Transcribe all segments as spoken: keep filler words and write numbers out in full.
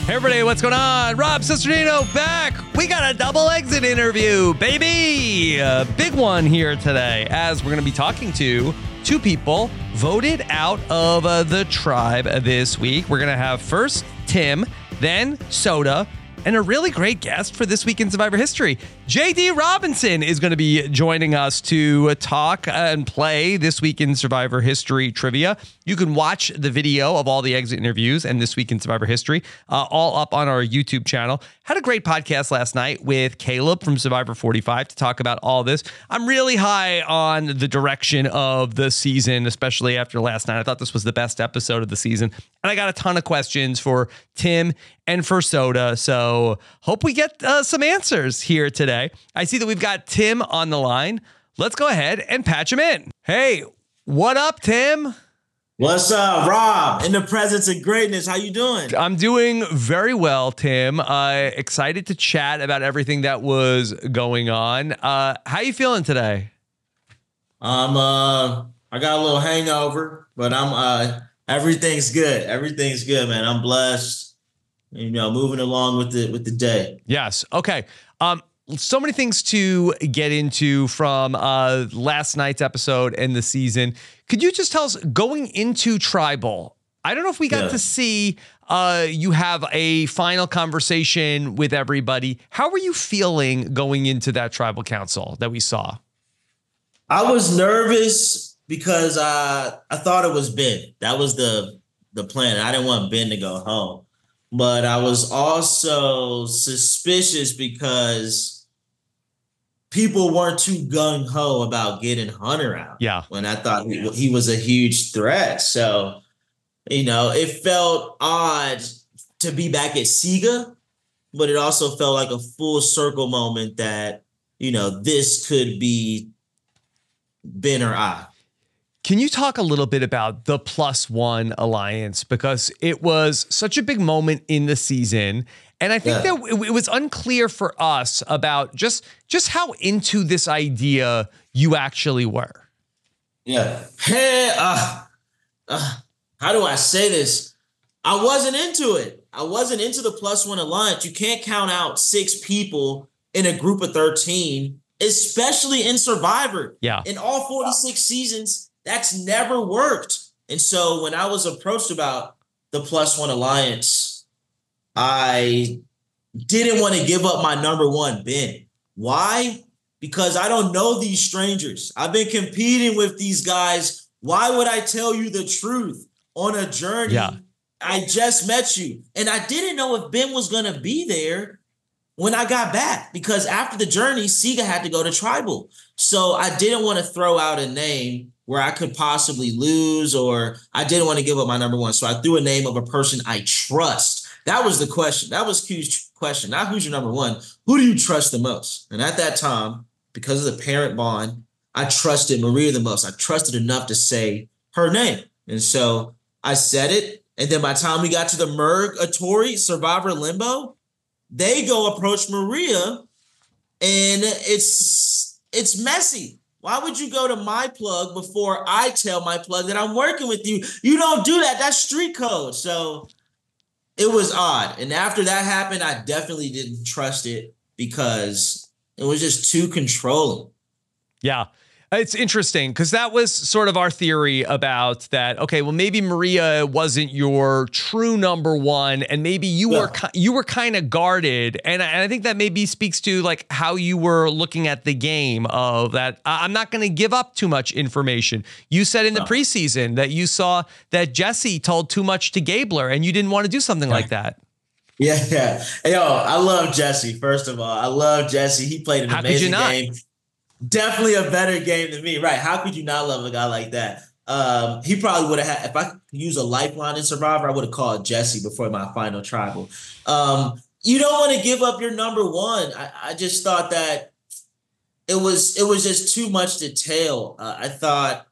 Hey everybody, what's going on? Rob Cesternino back. We got a double exit interview, baby. A big one here today, as we're going to be talking to two people voted out of uh, the tribe this week. We're going to have first Tim, then Soda, and a really great guest for this week in Survivor History. J D Robinson is going to be joining us to talk and play this week in Survivor History trivia. You can watch the video of all the exit interviews and this week in Survivor History uh, all up on our YouTube channel. Had a great podcast last night with Caleb from Survivor forty-five to talk about all this. I'm really high on the direction of the season, especially after last night. I thought this was the best episode of the season. And I got a ton of questions for Tim and for Soda. So hope we get uh, some answers here today. I see that we've got Tim on the line. Let's go ahead and patch him in. Hey, what up, Tim? What's up, Rob? In the presence of greatness, how you doing? I'm doing very well, Tim. Uh, excited to chat about everything that was going on. Uh, how you feeling today? Um, uh, I got a little hangover, but I'm uh, everything's good. Everything's good, man. I'm blessed. You know, moving along with the with the day. Yes. Okay. Um, so many things to get into from uh, last night's episode and the season. Could you just tell us, going into Tribal, I don't know if we got yeah. to see uh, you have a final conversation with everybody. How were you feeling going into that Tribal Council that we saw? I was nervous because uh, I thought it was Ben. That was the the plan. I didn't want Ben to go home. But I was also suspicious because people weren't too gung-ho about getting Hunter out. Yeah. When I thought he, he was a huge threat. So, you know, it felt odd to be back at Siga, but it also felt like a full circle moment that, you know, this could be Ben or I. Can you talk a little bit about the Plus One Alliance? Because it was such a big moment in the season. And I think yeah. that it, it was unclear for us about just, just how into this idea you actually were. Yeah. Hey, uh, uh, how do I say this? I wasn't into it. I wasn't into the Plus One Alliance. You can't count out six people in a group of thirteen, especially in Survivor. Yeah. In all forty-six seasons, that's never worked. And so when I was approached about the Plus One Alliance, I didn't want to give up my number one, Ben. Why? Because I don't know these strangers. I've been competing with these guys. Why would I tell you the truth on a journey? Yeah. I just met you. And I didn't know if Ben was going to be there when I got back, because after the journey, Siga had to go to Tribal. So I didn't want to throw out a name where I could possibly lose, or I didn't want to give up my number one. So I threw a name of a person I trust. That was the question. That was Q's question. Not who's your number one. Who do you trust the most? And at that time, because of the parent bond, I trusted Maria the most. I trusted enough to say her name. And so I said it. And then by the time we got to the Merg Atori Survivor Limbo, they go approach Maria, and it's it's messy. Why would you go to my plug before I tell my plug that I'm working with you? You don't do that. That's street code. So it was odd. And after that happened, I definitely didn't trust it because it was just too controlling. Yeah. It's interesting because that was sort of our theory about that. Okay, well, maybe Maria wasn't your true number one, and maybe you yeah. were you were kind of guarded, and I, and I think that maybe speaks to like how you were looking at the game of that. I'm not going to give up too much information. You said in the no. preseason that you saw that Jesse told too much to Gabler, and you didn't want to do something like that. Yeah, yeah. Yo, I love Jesse. First of all, I love Jesse. He played an how amazing could you not? game. Definitely a better game than me, right? How could you not love a guy like that? Um, he probably would have had, if I could use a lifeline in Survivor, I would have called Jesse before my final Tribal. Um, you don't want to give up your number one. I, I just thought that it was it was just too much to tell. Uh, I thought,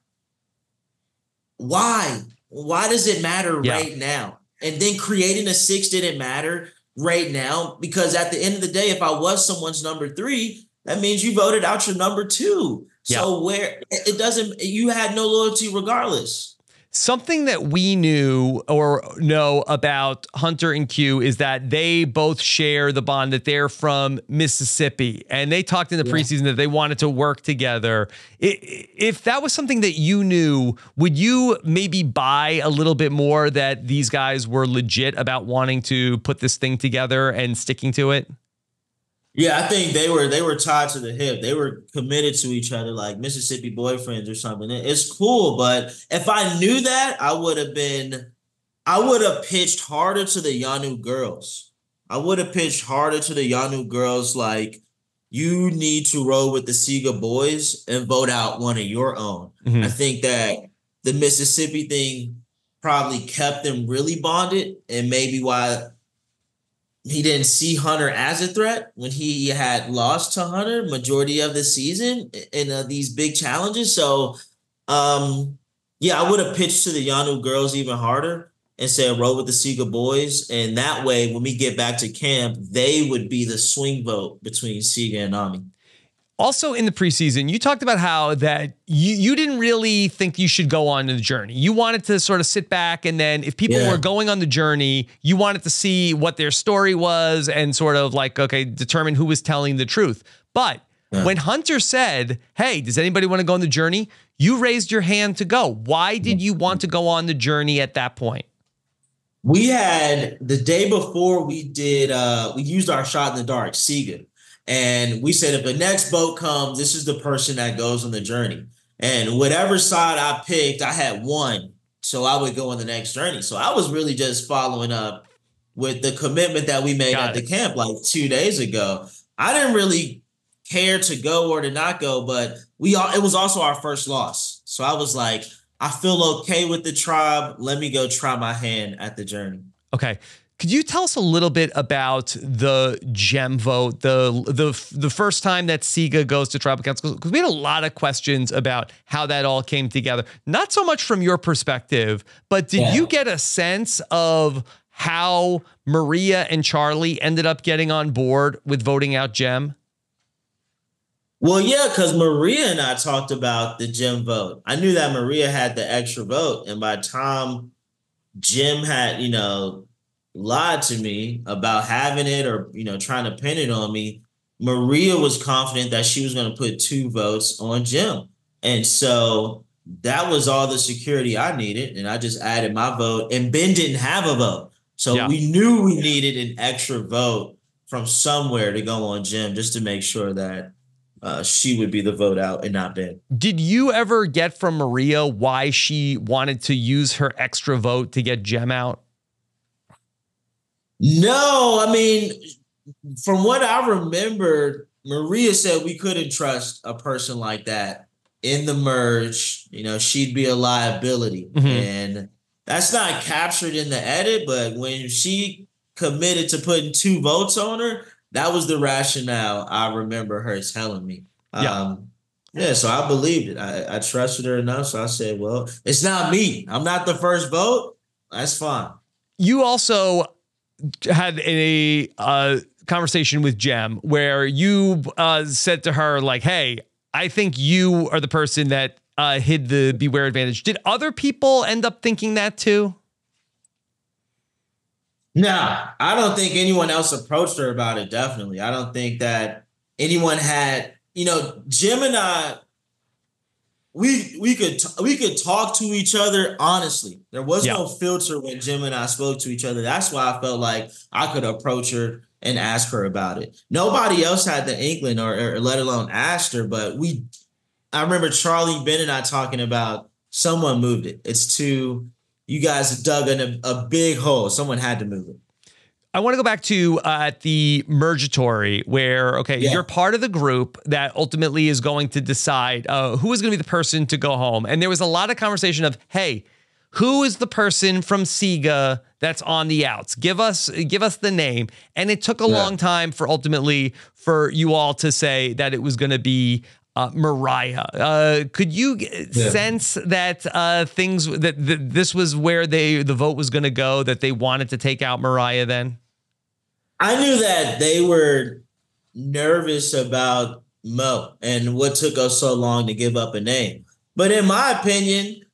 why? Why does it matter yeah. right now? And then creating a six didn't matter right now, because at the end of the day, if I was someone's number three, that means you voted out your number two. So yeah. where it doesn't, you had no loyalty regardless. Something that we knew or know about Hunter and Q is that they both share the bond that they're from Mississippi. And they talked in the yeah. preseason that they wanted to work together. If that was something that you knew, would you maybe buy a little bit more that these guys were legit about wanting to put this thing together and sticking to it? Yeah, I think they were they were tied to the hip. They were committed to each other like Mississippi boyfriends or something. It's cool, but if I knew that, I would have been, I would have pitched harder to the Yanu girls. I would have pitched harder to the Yanu girls like, you need to roll with the Siga boys and vote out one of your own. Mm-hmm. I think that the Mississippi thing probably kept them really bonded, and maybe why he didn't see Hunter as a threat when he had lost to Hunter majority of the season in uh, these big challenges. So, um, yeah, I would have pitched to the Yanu girls even harder and said roll with the Siga boys. And that way, when we get back to camp, they would be the swing vote between Siga and Ami. Also in the preseason, you talked about how that you, you didn't really think you should go on the journey. You wanted to sort of sit back, and then if people yeah. were going on the journey, you wanted to see what their story was and sort of like, okay, determine who was telling the truth. But yeah. when Hunter said, hey, does anybody want to go on the journey? You raised your hand to go. Why did you want to go on the journey at that point? We had the day before we did, uh, we used our shot in the dark, Siga. And we said, if the next boat comes, this is the person that goes on the journey. And whatever side I picked, I had one. So I would go on the next journey. So I was really just following up with the commitment that we made Got at it. the camp like two days ago. I didn't really care to go or to not go, but we all, it was also our first loss. So I was like, I feel okay with the tribe. Let me go try my hand at the journey. Okay. Could you tell us a little bit about the gem vote, the the the first time that Siga goes to tribal council? Because we had a lot of questions about how that all came together. Not so much from your perspective, but did yeah. you get a sense of how Maria and Charlie ended up getting on board with voting out Gem? Well, yeah, because Maria and I talked about the Gem vote. I knew that Maria had the extra vote, and by the time Gem had, you know, lied to me about having it or, you know, trying to pin it on me, Maria was confident that she was going to put two votes on Gem. And so that was all the security I needed. And I just added my vote, and Ben didn't have a vote. So yeah. we knew we needed an extra vote from somewhere to go on Gem just to make sure that uh, she would be the vote out and not Ben. Did you ever get from Maria why she wanted to use her extra vote to get Gem out? No, I mean, from what I remember, Maria said we couldn't trust a person like that in the merge. You know, she'd be a liability. Mm-hmm. And that's not captured in the edit, but when she committed to putting two votes on her, that was the rationale I remember her telling me. Yeah. Um, yeah, so I believed it. I, I trusted her enough. So I said, well, it's not me. I'm not the first vote. That's fine. You also had a uh, conversation with Gem where you uh, said to her, like, hey, I think you are the person that uh, hid the Beware advantage. Did other people end up thinking that too? No, I don't think anyone else approached her about it. Definitely. I don't think that anyone had, you know, Gem and I, we we could we could talk to each other honestly. There was yeah. no filter when Gem and I spoke to each other. That's why I felt like I could approach her and ask her about it. Nobody else had the inkling or, or let alone asked her, but we, I remember Charlie, Ben, and I talking about someone moved it. It's too, you guys dug in a, a big hole. Someone had to move it. I want to go back to uh, at the Mergatory where, okay, yeah. you're part of the group that ultimately is going to decide uh, who is going to be the person to go home. And there was a lot of conversation of, hey, who is the person from Siga that's on the outs? Give us give us the name. And it took a yeah. long time for ultimately for you all to say that it was going to be uh, Mariah. Uh, could you yeah. sense that uh, things that, that this was where they the vote was going to go, that they wanted to take out Mariah then? I knew that they were nervous about Mo and what took us so long to give up a name. But in my opinion,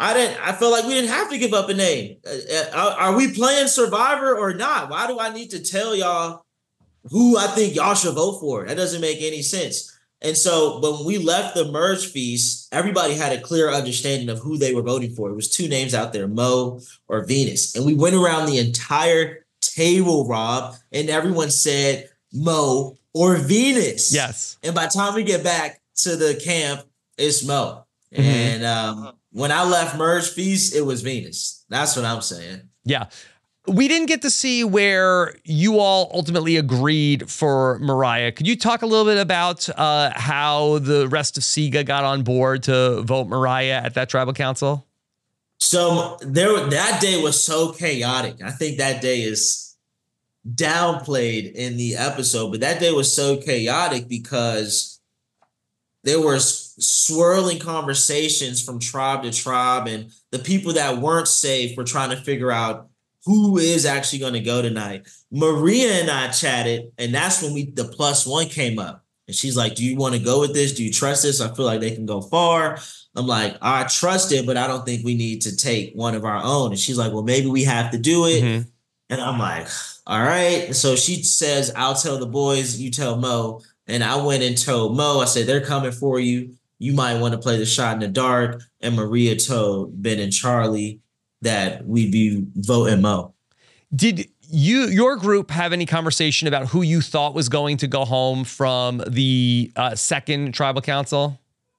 I didn't. I feel like we didn't have to give up a name. Uh, uh, are we playing Survivor or not? Why do I need to tell y'all who I think y'all should vote for? That doesn't make any sense. And so when we left the merge feast, everybody had a clear understanding of who they were voting for. It was two names out there, Mo or Venus. And we went around the entire table, Rob, and everyone said Mo or Venus. Yes. And by the time we get back to the camp, it's Mo. Mm-hmm. And um, when I left merge feast, it was Venus. That's what I'm saying. Yeah. We didn't get to see where you all ultimately agreed for Mariah. Could you talk a little bit about uh, how the rest of SIGA got on board to vote Mariah at that tribal council? So there, that day was so chaotic. I think that day is downplayed in the episode, but that day was so chaotic because there were swirling conversations from tribe to tribe, and the people that weren't safe were trying to figure out who is actually going to go tonight. Maria and I chatted, and that's when we the plus one came up. And she's like, do you want to go with this? Do you trust this? I feel like they can go far. I'm like, I trust it, but I don't think we need to take one of our own. And she's like, well, maybe we have to do it. Mm-hmm. And I'm like, all right. So she says, I'll tell the boys, you tell Mo. And I went and told Mo, I said, they're coming for you. You might want to play the shot in the dark. And Maria told Ben and Charlie that we'd be voting Mo. Did you, your group, have any conversation about who you thought was going to go home from the uh, second tribal council?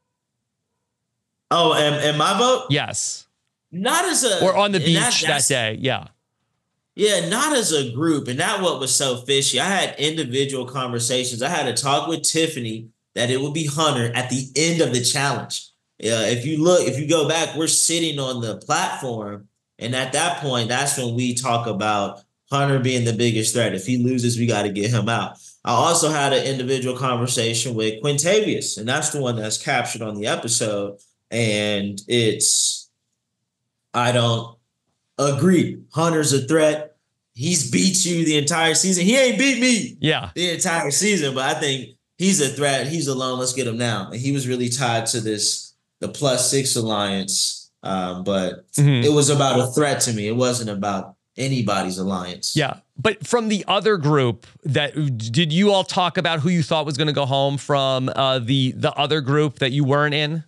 Oh, and, and my vote? Yes. Not as a... Or on the beach that, that day, yeah. Yeah, not as a group. And that what was so fishy. I had individual conversations. I had a talk with Tiffany that it would be Hunter at the end of the challenge. Yeah, if you look, if you go back, we're sitting on the platform. And at that point, that's when we talk about Hunter being the biggest threat. If he loses, we got to get him out. I also had an individual conversation with Quintavious, and that's the one that's captured on the episode. And it's, I don't agree. Hunter's a threat. He's beat you the entire season. He ain't beat me yeah. the entire season, but I think he's a threat. He's alone. Let's get him now. And he was really tied to this, the plus six alliance. Um, but mm-hmm. it was about a threat to me. It wasn't about anybody's alliance. Yeah. But from the other group, that did you all talk about who you thought was going to go home from uh, the the other group that you weren't in?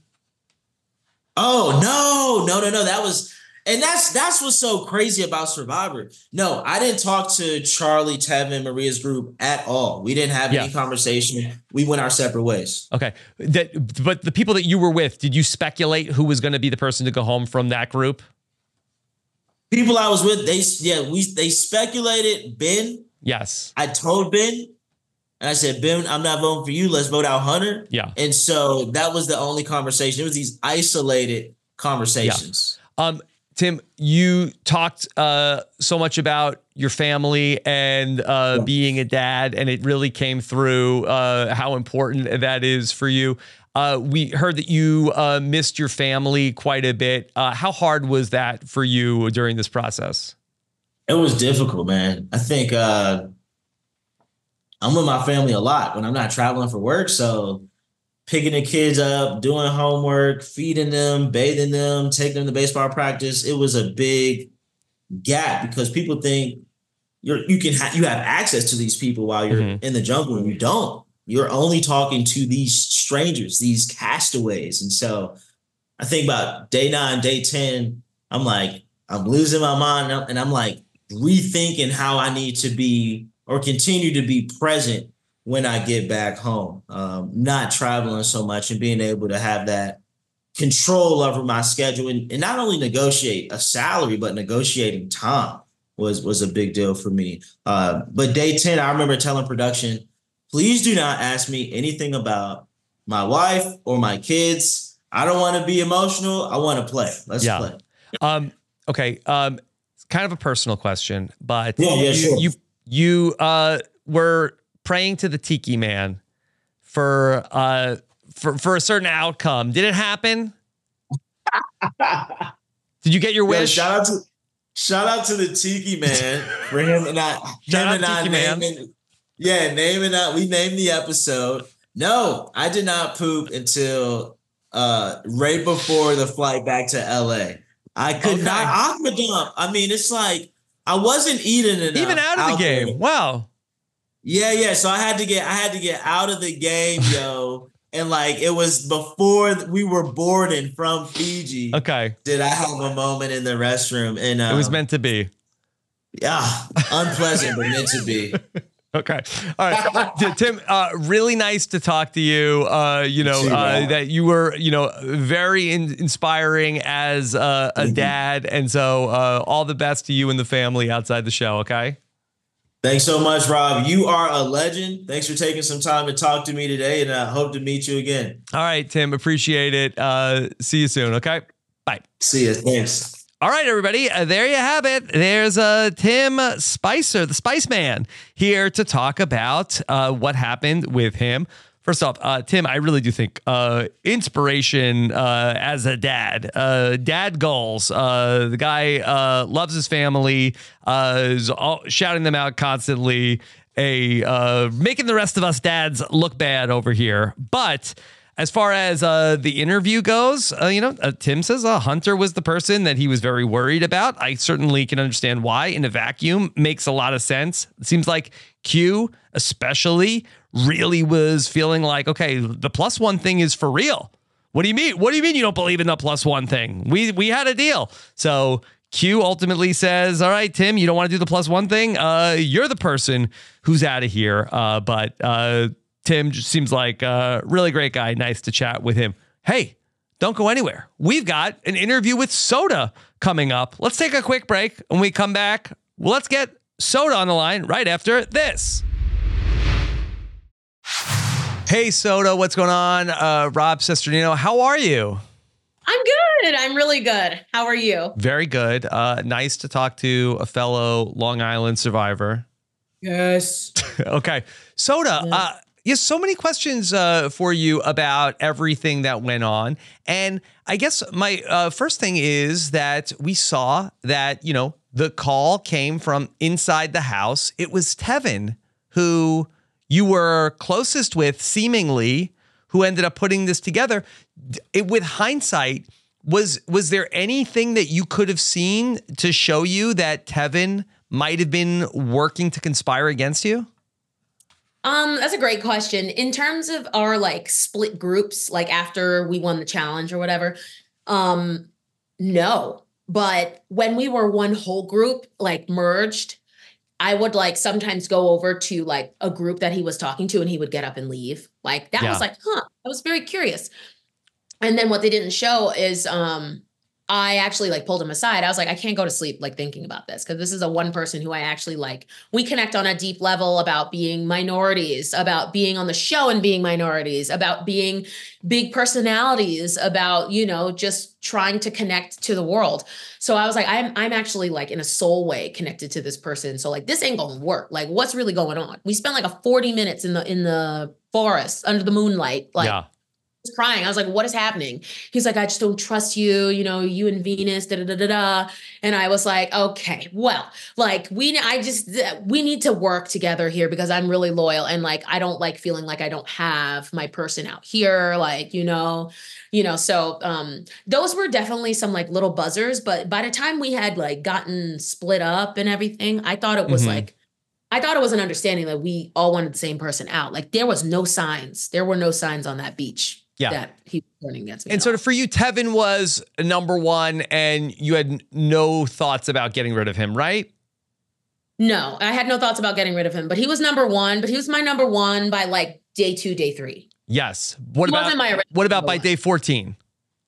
Oh, no, no, no, no. That was, and that's that's what's so crazy about Survivor. No, I didn't talk to Charlie, Tevin, Maria's group at all. We didn't have yeah. any conversation. We went our separate ways. Okay. That, but the people that you were with, did you speculate who was going to be the person to go home from that group? People I was with, they yeah, we they speculated Ben. Yes. I told Ben, and I said, Ben, I'm not voting for you. Let's vote out Hunter. Yeah. And so that was the only conversation. It was these isolated conversations. Yeah. Um, Tim, you talked uh, so much about your family and uh, yeah. being a dad, and it really came through uh, how important that is for you. Uh, we heard that you uh, missed your family quite a bit. Uh, how hard was that for you during this process? It was difficult, man. I think uh, I'm with my family a lot when I'm not traveling for work. So picking the kids up, doing homework, feeding them, bathing them, taking them to baseball practice, it was a big gap because people think you're you can ha- you have access to these people while you're mm-hmm. in the jungle, and you don't. You're only talking to these strangers, these castaways. And so I think about day nine, day ten, I'm like, I'm losing my mind. And I'm like rethinking how I need to be or continue to be present when I get back home, um, not traveling so much and being able to have that control over my schedule and, and not only negotiate a salary, but negotiating time was, was a big deal for me. Uh, but day ten, I remember telling production, please do not ask me anything about my wife or my kids. I don't want to be emotional. I want to play. Let's yeah. play. Um, okay. Um, it's kind of a personal question, but yeah, yeah, you, sure. you, you uh, were praying to the Tiki Man for, uh, for, for a certain outcome. Did it happen? Did you get your wish? Yeah, shout out to, shout out to the Tiki Man for him and I, shout him and I naming, yeah, naming that. We named the episode. No, I did not poop until uh, right before the flight back to L A. I could Okay. not aqua dump. I mean, it's like I wasn't eating enough. Even out of the game. there. Wow. Yeah, yeah. So I had to get I had to get out of the game, yo. And like it was before we were boarding from Fiji. Okay. Did I have a moment in the restroom? And um, it was meant to be. Yeah, unpleasant, but meant to be. Okay. All right. Tim, uh, really nice to talk to you. Uh, you know, uh, that you were, you know, very in- inspiring as uh, a dad. And so uh, all the best to you and the family outside the show. Okay. Thanks so much, Rob. You are a legend. Thanks for taking some time to talk to me today, and I hope to meet you again. All right, Tim. Appreciate it. Uh, see you soon. Okay. Bye. See you. Thanks. All right, everybody, uh, there you have it. There's uh, Tim Spicer, the Spice Man, here to talk about uh, what happened with him. First off, uh, Tim, I really do think uh, inspiration uh, as a dad, uh, dad goals. Uh, the guy uh, loves his family, uh, is all, shouting them out constantly, a uh, making the rest of us dads look bad over here. But as far as uh, the interview goes, uh, you know, uh, Tim says uh, Hunter was the person that he was very worried about. I certainly can understand why. In a vacuum, makes a lot of sense. It seems like Q, especially, really was feeling like, okay, the plus one thing is for real. What do you mean? What do you mean you don't believe in the plus one thing? We we had a deal. So Q ultimately says, all right, Tim, you don't want to do the plus one thing? Uh, you're the person who's out of here. Uh, but uh, Tim just seems like a really great guy. Nice to chat with him. Hey, don't go anywhere. We've got an interview with Soda coming up. Let's take a quick break. When we come back, well, let's get Soda on the line right after this. Hey, Soda, what's going on? Uh, Rob Cesternino, how are you? I'm good. I'm really good. How are you? Very good. Uh, nice to talk to a fellow Long Island survivor. Yes. Okay. Soda, yeah. uh, yes, so many questions uh, for you about everything that went on. And I guess my uh, first thing is that we saw that, you know, the call came from inside the house. It was Tevin who you were closest with, seemingly, who ended up putting this together. It, with hindsight, was was there anything that you could have seen to show you that Tevin might have been working to conspire against you? Um, that's a great question. In terms of our like split groups, like after we won the challenge or whatever, um, no. But when we were one whole group, like merged, I would like sometimes go over to like a group that he was talking to and he would get up and leave. Like that yeah. was like, huh, I was very curious. And then what they didn't show is um, I actually like pulled him aside. I was like, I can't go to sleep like thinking about this because this is a one person who I actually like. We connect on a deep level about being minorities, about being on the show and being minorities, about being big personalities, about, you know, just trying to connect to the world. So I was like, I'm I'm actually like in a soul way connected to this person. So like this ain't gonna work. Like what's really going on? We spent like a forty minutes in the in the forest under the moonlight, like yeah. crying. I was like, what is happening? He's like, I just don't trust you, you know, you and Venus, da da da da da. And I was like, okay, well, like we, I just, we need to work together here because I'm really loyal. And like, I don't like feeling like I don't have my person out here. Like, you know, you know, so um, those were definitely some like little buzzers. But by the time we had like gotten split up and everything, I thought it was mm-hmm. like, I thought it was an understanding that we all wanted the same person out. Like there was no signs. There were no signs on that beach. Yeah. That he was turning against me. And sort of for you, Tevin was number one and you had no thoughts about getting rid of him, right? No, I had no thoughts about getting rid of him, but he was number one, but he was my number one by like day two, day three. Yes. What he about, my what about by one. Day fourteen?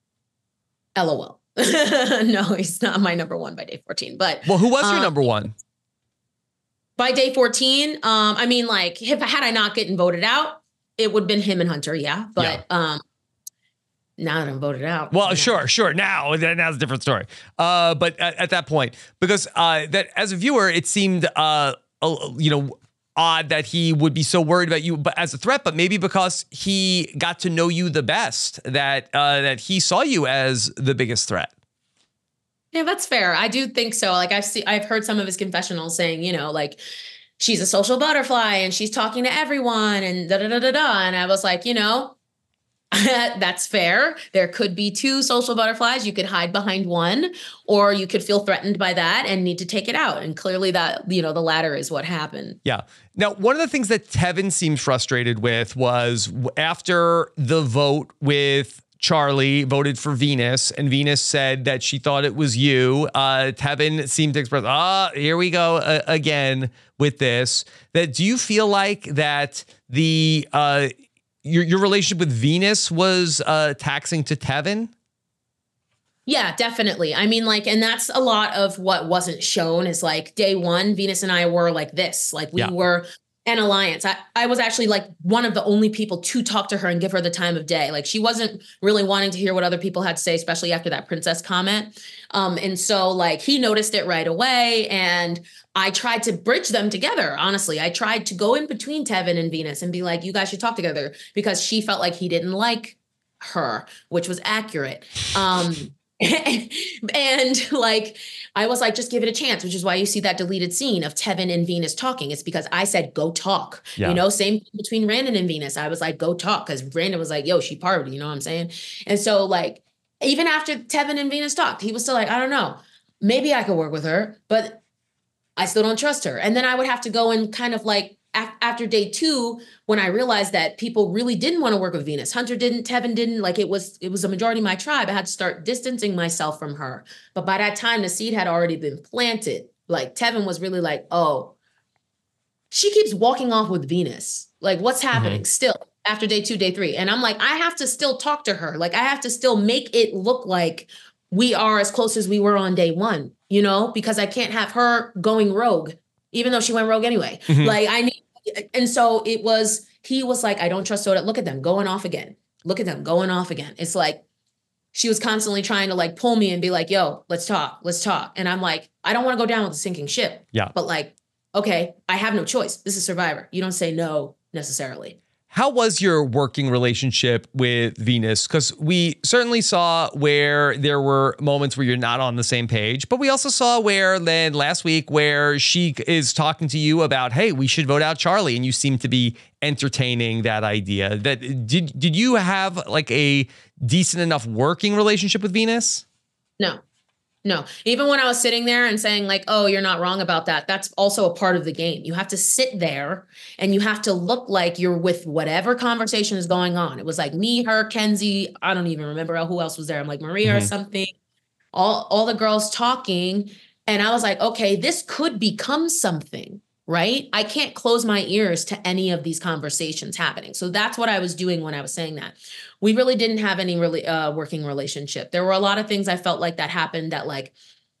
L O L. No, he's not my number one by day fourteen, but. Well, who was um, your number one? By day fourteen, um, I mean, like, if had I not gotten voted out, it would have been him and Hunter, yeah. But yeah. um, now that I'm voted out. Well, sure, sure. Now, now's a different story. Uh, but at, at that point, because uh, that as a viewer, it seemed, uh, you know, odd that he would be so worried about you but as a threat, but maybe because he got to know you the best, that uh, that he saw you as the biggest threat. Yeah, that's fair. I do think so. Like I've seen, I've heard some of his confessionals saying, you know, like she's a social butterfly and she's talking to everyone and da da da da da. And I was like, you know, That's fair. There could be two social butterflies. You could hide behind one, or you could feel threatened by that and need to take it out. And clearly that, you know, the latter is what happened. Yeah. Now, one of the things that Tevin seemed frustrated with was after the vote with Charlie voted for Venus, and Venus said that she thought it was you. Uh, Tevin seemed to express, ah, here we go uh, again with this. That do you feel like that the uh, your your relationship with Venus was uh, taxing to Tevin? Yeah, definitely. I mean, like, and that's a lot of what wasn't shown is like day one, Venus and I were like this, like we yeah. were an alliance. I, I was actually like one of the only people to talk to her and give her the time of day. Like she wasn't really wanting to hear what other people had to say, especially after that princess comment. Um, and so like he noticed it right away. And I tried to bridge them together. Honestly, I tried to go in between Tevin and Venus and be like, you guys should talk together, because she felt like he didn't like her, which was accurate. Um, and like, I was like, just give it a chance, which is why you see that deleted scene of Tevin and Venus talking. It's because I said, go talk, yeah. you know, same between Brandon and Venus. I was like, go talk. Cause Brandon was like, yo, she partied, you know what I'm saying? And so like, even after Tevin and Venus talked, he was still like, I don't know, maybe I could work with her, but I still don't trust her. And then I would have to go and kind of like, after day two, when I realized that people really didn't want to work with Venus, Hunter didn't, Tevin didn't, like it was, it was a majority of my tribe. I had to start distancing myself from her. But by that time, the seed had already been planted. Like Tevin was really like, oh, she keeps walking off with Venus. Like what's happening mm-hmm. still after day two, day three? And I'm like, I have to still talk to her. Like I have to still make it look like we are as close as we were on day one, you know, because I can't have her going rogue, even though she went rogue anyway. Mm-hmm. Like I need, and so it was, he was like, I don't trust Soda. Look at them going off again. Look at them going off again. It's like, she was constantly trying to like pull me and be like, yo, let's talk, let's talk. And I'm like, I don't want to go down with a sinking ship. Yeah. But like, okay, I have no choice. This is Survivor. You don't say no necessarily. How was your working relationship with Venus? Because we certainly saw where there were moments where you're not on the same page, but we also saw where then last week where she is talking to you about, hey, we should vote out Charlie, and you seem to be entertaining that idea. That did did you have like a decent enough working relationship with Venus? No. No, even when I was sitting there and saying like, oh, you're not wrong about that. That's also a part of the game. You have to sit there and you have to look like you're with whatever conversation is going on. It was like me, her, Kenzie. I don't even remember who else was there. I'm like Maria mm-hmm. or something, all, all the girls talking. And I was like, okay, this could become something, right? I can't close my ears to any of these conversations happening. So that's what I was doing when I was saying that. We really didn't have any really uh, working relationship. There were a lot of things I felt like that happened that like,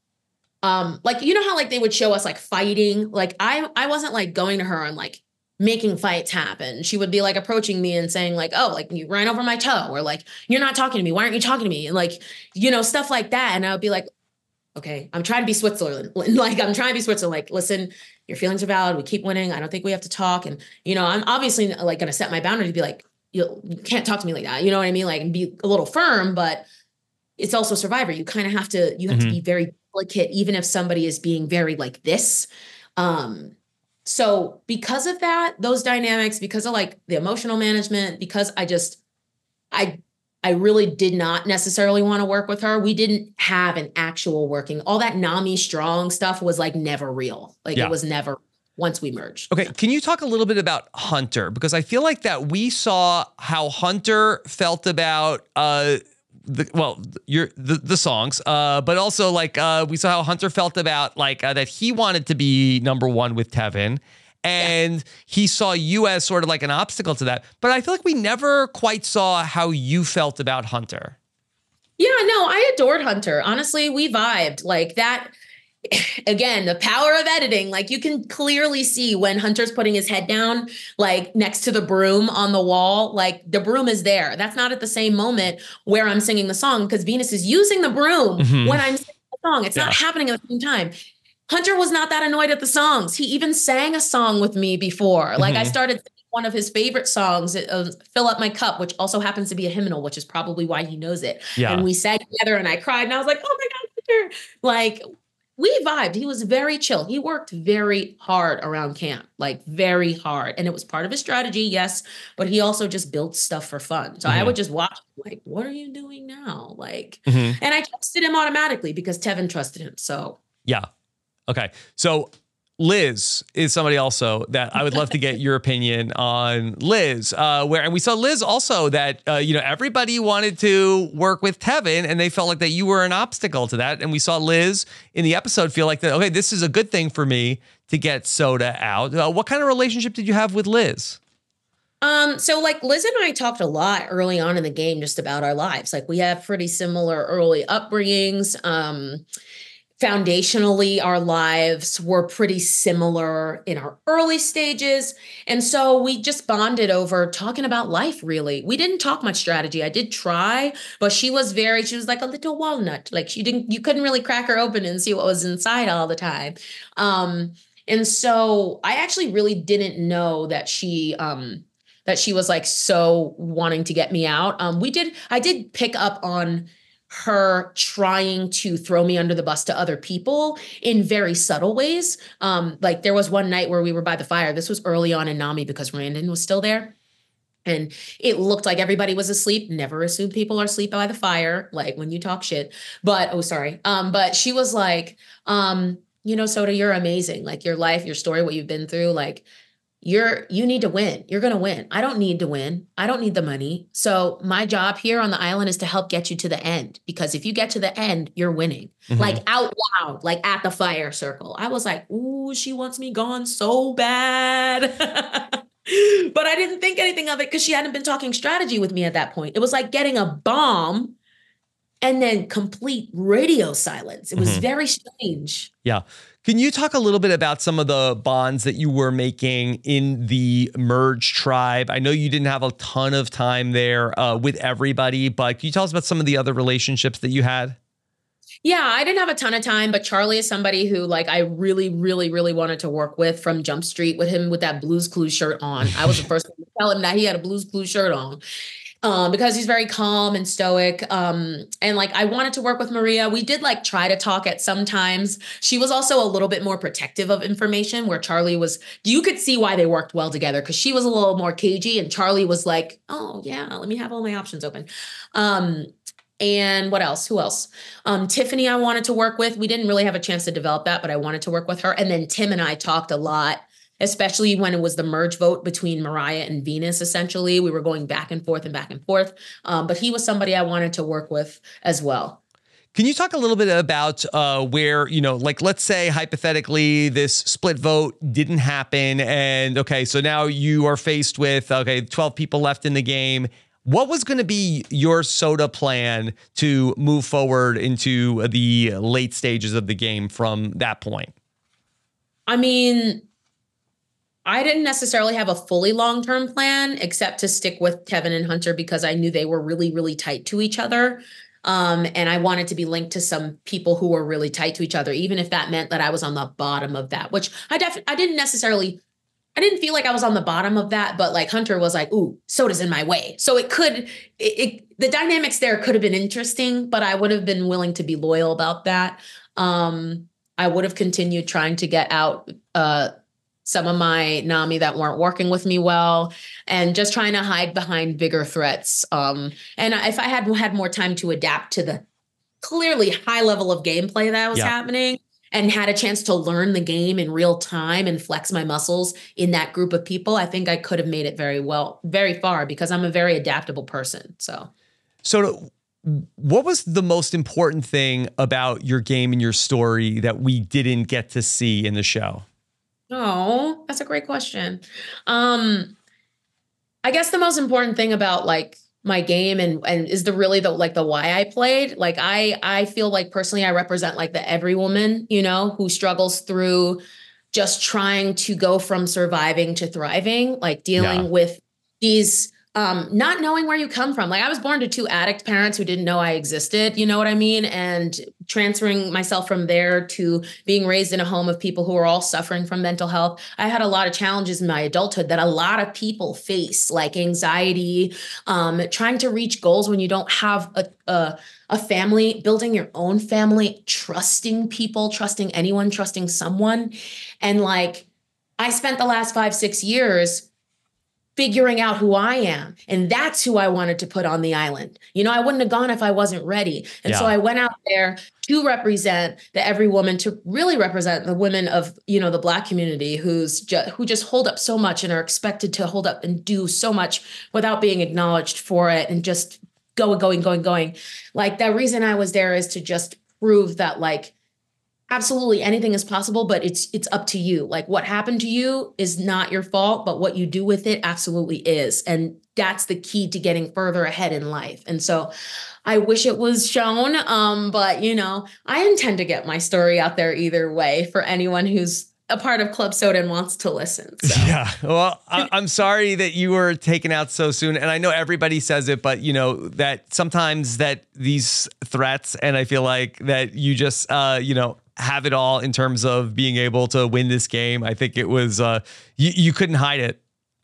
um, like, you know how like they would show us like fighting? Like I, I wasn't like going to her and like making fights happen. She would be like approaching me and saying like, oh, like you ran over my toe, or like, you're not talking to me. Why aren't you talking to me? And like, you know, stuff like that. And I would be like, okay, I'm trying to be Switzerland. Like I'm trying to be Switzerland. Like, listen, your feelings are valid. We keep winning. I don't think we have to talk. And, you know, I'm obviously like going to set my boundary to be like, you can't talk to me like that. You know what I mean? Like, and be a little firm, but it's also Survivor. You kind of have to, you have mm-hmm. to be very delicate, even if somebody is being very like this. Um, so because of that, those dynamics, because of like the emotional management, because I just, I, I really did not necessarily want to work with her. We didn't have an actual working, all that Nami Strong stuff was like never real. Like yeah. it was never once we merged. Okay. Can you talk a little bit about Hunter? Because I feel like that we saw how Hunter felt about, uh, the, well, your, the, the songs, uh, but also like, uh, we saw how Hunter felt about like, uh, that he wanted to be number one with Tevin. And yeah. he saw you as sort of like an obstacle to that. But I feel like we never quite saw how you felt about Hunter. Yeah, no, I adored Hunter. Honestly, we vibed like that. Again, the power of editing, like you can clearly see when Hunter's putting his head down, like next to the broom on the wall, like the broom is there. That's not at the same moment where I'm singing the song, because Venus is using the broom mm-hmm. when I'm singing the song. It's yeah. not happening at the same time. Hunter was not that annoyed at the songs. He even sang a song with me before. Like mm-hmm. I started singing one of his favorite songs, uh, Fill Up My Cup, which also happens to be a hymnal, which is probably why he knows it. Yeah. And we sang together and I cried and I was like, oh my God, Hunter. Like we vibed. He was very chill. He worked very hard around camp, like very hard. And it was part of his strategy, yes, but he also just built stuff for fun. So mm-hmm. I would just watch, like, what are you doing now? Like, mm-hmm. and I trusted him automatically because Tevin trusted him. So yeah. Okay. So Liz is somebody also that I would love to get your opinion on. Liz, uh, where, and we saw Liz also that, uh, you know, everybody wanted to work with Tevin and they felt like that you were an obstacle to that. And we saw Liz in the episode feel like that, okay, this is a good thing for me to get Soda out. Uh, what kind of relationship did you have with Liz? Um, so like Liz and I talked a lot early on in the game just about our lives. Like we have pretty similar early upbringings. Um, Foundationally, our lives were pretty similar in our early stages. And so we just bonded over talking about life, really. We didn't talk much strategy. I did try, but she was very, she was like a little walnut. Like she didn't, you couldn't really crack her open and see what was inside all the time. Um, and so I actually really didn't know that she, um, that she was like so wanting to get me out. Um, we did, I did pick up on her trying to throw me under the bus to other people in very subtle ways. Um, like there was one night where we were by the fire. This was early on in Nami because Randon was still there. And it looked like everybody was asleep. Never assume people are asleep by the fire, like when you talk shit. But, oh, sorry. Um, but she was like, um, you know, Soda, you're amazing. Like your life, your story, what you've been through, like, You're, you need to win. You're going to win. I don't need to win. I don't need the money. So my job here on the island is to help get you to the end, because if you get to the end, you're winning. Mm-hmm. Like out loud, like at the fire circle. I was like, ooh, she wants me gone so bad. But I didn't think anything of it because she hadn't been talking strategy with me at that point. It was like getting a bomb and then complete radio silence. It was mm-hmm. very strange. Yeah. Can you talk a little bit about some of the bonds that you were making in the Merge tribe? I know you didn't have a ton of time there uh, with everybody, but can you tell us about some of the other relationships that you had? Yeah, I didn't have a ton of time, but Charlie is somebody who like I really, really, really wanted to work with from Jump Street, with him with that Blue's Clues shirt on. I was the first one to tell him that he had a Blue's Clues shirt on. Um, because he's very calm and stoic. Um, and like, I wanted to work with Maria. We did like try to talk at some times. She was also a little bit more protective of information, where Charlie was, you could see why they worked well together, because she was a little more cagey and Charlie was like, oh yeah, let me have all my options open. Um, and what else? Who else? Um, Tiffany, I wanted to work with. We didn't really have a chance to develop that, but I wanted to work with her. And then Tim and I talked a lot, especially when it was the merge vote between Mariah and Venus. Essentially, we were going back and forth and back and forth. Um, but he was somebody I wanted to work with as well. Can you talk a little bit about uh, where, you know, like, let's say hypothetically this split vote didn't happen. And okay, so now you are faced with, okay, twelve people left in the game. What was going to be your Soda plan to move forward into the late stages of the game from that point? I mean, I didn't necessarily have a fully long-term plan, except to stick with Tevin and Hunter because I knew they were really, really tight to each other. Um, and I wanted to be linked to some people who were really tight to each other, even if that meant that I was on the bottom of that, which I definitely, I didn't necessarily, I didn't feel like I was on the bottom of that, but like Hunter was like, ooh, Soda's in my way. So it could, it, it the dynamics there could have been interesting, but I would have been willing to be loyal about that. Um, I would have continued trying to get out, uh, some of my Nami that weren't working with me well, and just trying to hide behind bigger threats. Um, and if I had had more time to adapt to the clearly high level of gameplay that was yeah. happening, and had a chance to learn the game in real time and flex my muscles in that group of people, I think I could have made it very well, very far, because I'm a very adaptable person. So, so what was the most important thing about your game and your story that we didn't get to see in the show? Oh, that's a great question. Um, I guess the most important thing about like my game and and is the really the like the why I played. Like I I feel like personally I represent like the every woman, you know, who struggles through just trying to go from surviving to thriving, like dealing yeah. with these um, not knowing where you come from. Like I was born to two addict parents who didn't know I existed, you know what I mean? And transferring myself from there to being raised in a home of people who are all suffering from mental health. I had a lot of challenges in my adulthood that a lot of people face, like anxiety, um, trying to reach goals when you don't have a, a, a family, building your own family, trusting people, trusting anyone, trusting someone. And like, I spent the last five, six years figuring out who I am. And that's who I wanted to put on the island. You know, I wouldn't have gone if I wasn't ready. And yeah. so I went out there to represent the every woman, to really represent the women of, you know, the Black community who's just, who just hold up so much and are expected to hold up and do so much without being acknowledged for it and just go, going, going, going. Like the reason I was there is to just prove that like, absolutely anything is possible, but it's it's up to you. Like what happened to you is not your fault, but what you do with it absolutely is. And that's the key to getting further ahead in life. And so I wish it was shown, um, but you know, I intend to get my story out there either way for anyone who's a part of Club Soda and wants to listen. So. Yeah. Well, I, I'm sorry that you were taken out so soon. And I know everybody says it, but you know, that sometimes that these threats, and I feel like that you just, uh, you know, have it all in terms of being able to win this game. I think it was, uh, you, you couldn't hide it.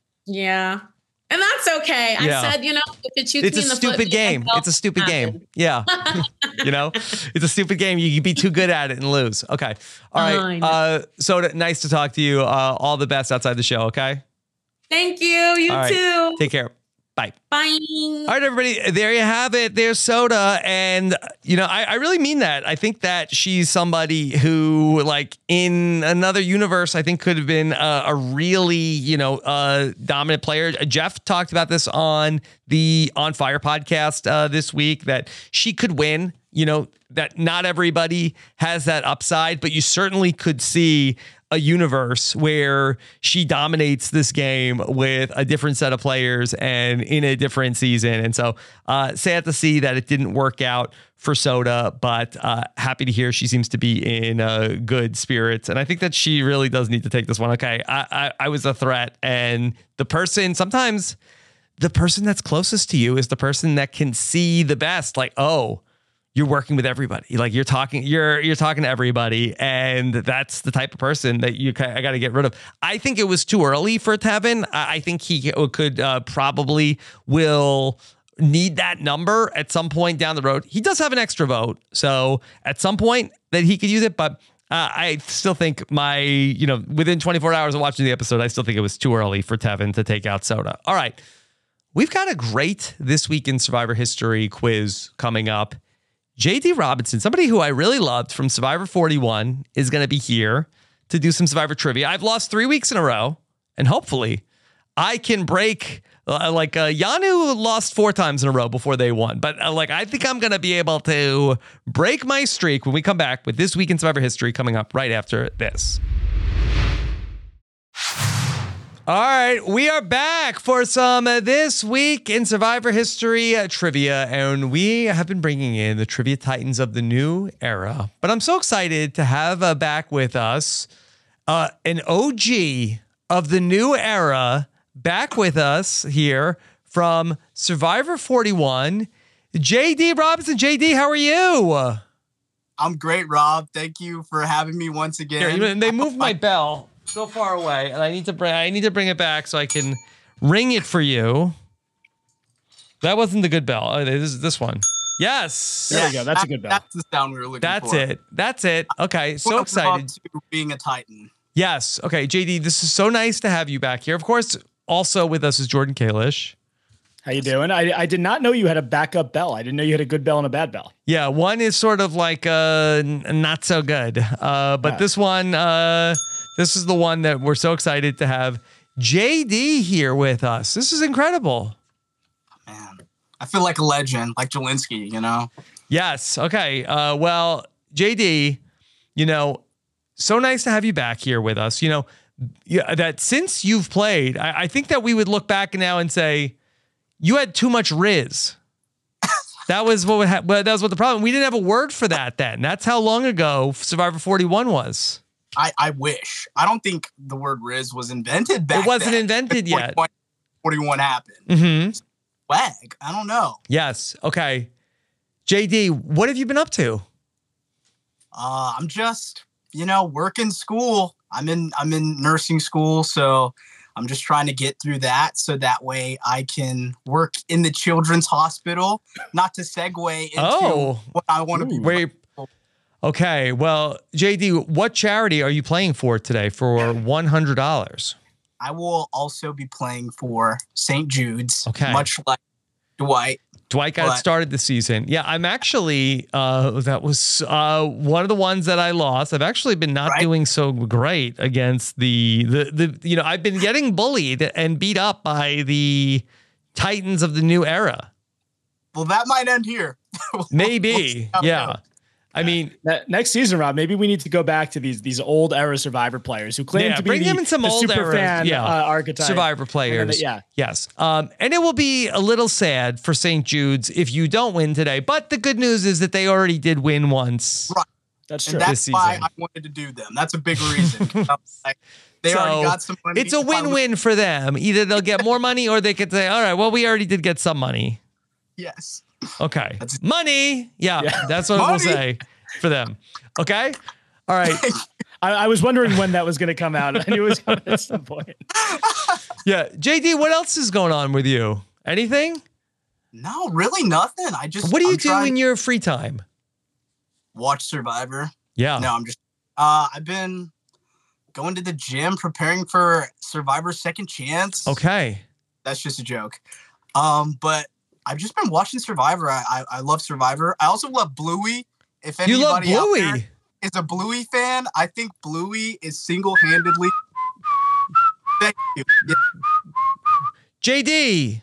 Yeah. And that's okay. Yeah. I said, you know, if it shoots it's me a in the stupid foot, game. It's a stupid happen. game. Yeah. You know, it's a stupid game. You can be too good at it and lose. Okay. All right. Uh, so nice to talk to you. Uh, all the best outside the show. Okay. Thank you. You all right. too. Take care. Bye. Bye. All right, everybody. There you have it. There's Soda. And, you know, I, I really mean that. I think that she's somebody who, like, in another universe, I think could have been a, a really, you know, uh, dominant player. Jeff talked about this on the On Fire podcast uh, this week, that she could win. You know, that not everybody has that upside, but you certainly could see a universe where she dominates this game with a different set of players and in a different season. And so uh, sad to see that it didn't work out for Soda, but uh, happy to hear she seems to be in uh, good spirits. And I think that she really does need to take this one. Okay, I, I, I was a threat, and the person, sometimes the person that's closest to you is the person that can see the best. Like, oh, you're working with everybody. Like you're talking, you're you're talking to everybody, and that's the type of person that you I got to get rid of. I think it was too early for Tevin. I think he could uh, probably will need that number at some point down the road. He does have an extra vote, so at some point that he could use it. But uh, I still think my you know within twenty-four hours of watching the episode, I still think it was too early for Tevin to take out Soda. All right, we've got a great This Week in Survivor History quiz coming up. J D Robinson, somebody who I really loved from Survivor forty-one, is going to be here to do some Survivor trivia. I've lost three weeks in a row, and hopefully I can break, uh, like uh, Yanu lost four times in a row before they won. But uh, like I think I'm going to be able to break my streak when we come back with This Week in Survivor History coming up right after this. All right, we are back for some uh, This Week in Survivor History uh, trivia, and we have been bringing in the trivia titans of the new era. But I'm so excited to have uh, back with us uh, an O G of the new era, back with us here from Survivor forty-one, J D Robinson. J D, how are you? I'm great, Rob. Thank you for having me once again. Here, they moved my bell so far away, and I need to bring I need to bring it back so I can ring it for you. That wasn't the good bell. Oh, this is this one. Yes. There we go. That's a good bell. That's the sound we were looking That's for. That's it. That's it. Okay. So excited. To being a Titan. Yes. Okay, J D, this is so nice to have you back here. Of course, also with us is Jordan Kalish. How you doing? I, I did not know you had a backup bell. I didn't know you had a good bell and a bad bell. Yeah, one is sort of like uh, not so good. Uh, but yeah. this one, uh, this is the one that we're so excited to have J D here with us. This is incredible. Man, I feel like a legend, like Jelinski, you know? Yes. Okay. Uh, well, J D, you know, so nice to have you back here with us. You know, yeah, that since you've played, I, I think that we would look back now and say, you had too much Riz. That was what ha- that was what the problem. We didn't have a word for that then. That's how long ago Survivor forty-one was. I, I wish. I don't think the word Riz was invented back then. It wasn't then. invented yet. forty-one happened. Mm-hmm. swag. I don't know. Yes. Okay. J D, what have you been up to? Uh, I'm just, you know, working school. I'm in I'm in nursing school, so I'm just trying to get through that so that way I can work in the children's hospital. Not to segue into Oh. what I want to be. Wait. Okay. Well, J D, what charity are you playing for today for one hundred dollars? I will also be playing for Saint Jude's, Okay. much like Dwight. Dwight got But- started this season. Yeah, I'm actually, uh, that was uh, one of the ones that I lost. I've actually been not Right. doing so great against the, the, the, you know, I've been getting bullied and beat up by the Titans of the new era. Well, that might end here. We'll see Maybe. how it Yeah. goes. I mean, ne- next season, Rob, maybe we need to go back to these these old era Survivor players who claim Yeah, to be bring the, them in some the old super era, fan yeah. uh, archetype. Survivor And players. then, yeah. Yes. Um, and it will be a little sad for Saint Jude's if you don't win today. But the good news is that they already did win once. Right. That's true. And that's This why season. I wanted to do them. That's a big reason. I was like, they So, already got some money. It's a If I was- win-win for them. Either they'll get more money or they could say, all right, well, we already did get some money. Yes. Okay. That's- Money. Yeah, Yeah. that's what we'll Money. say for them. Okay. All right. I, I was wondering when that was going to come out. I knew it was coming at some point. Yeah. J D, what else is going on with you? Anything? No, really nothing. I just What do you I'm do trying in your free time? to watch Survivor. Yeah. No, I'm just uh I've been going to the gym preparing for Survivor Second Chance. Okay. That's just a joke. Um, but I've just been watching Survivor. I I, I love Survivor. I also love Bluey. If You love anybody out Bluey. there is a Bluey fan, I think Bluey is single-handedly. Thank you. Yeah. J D.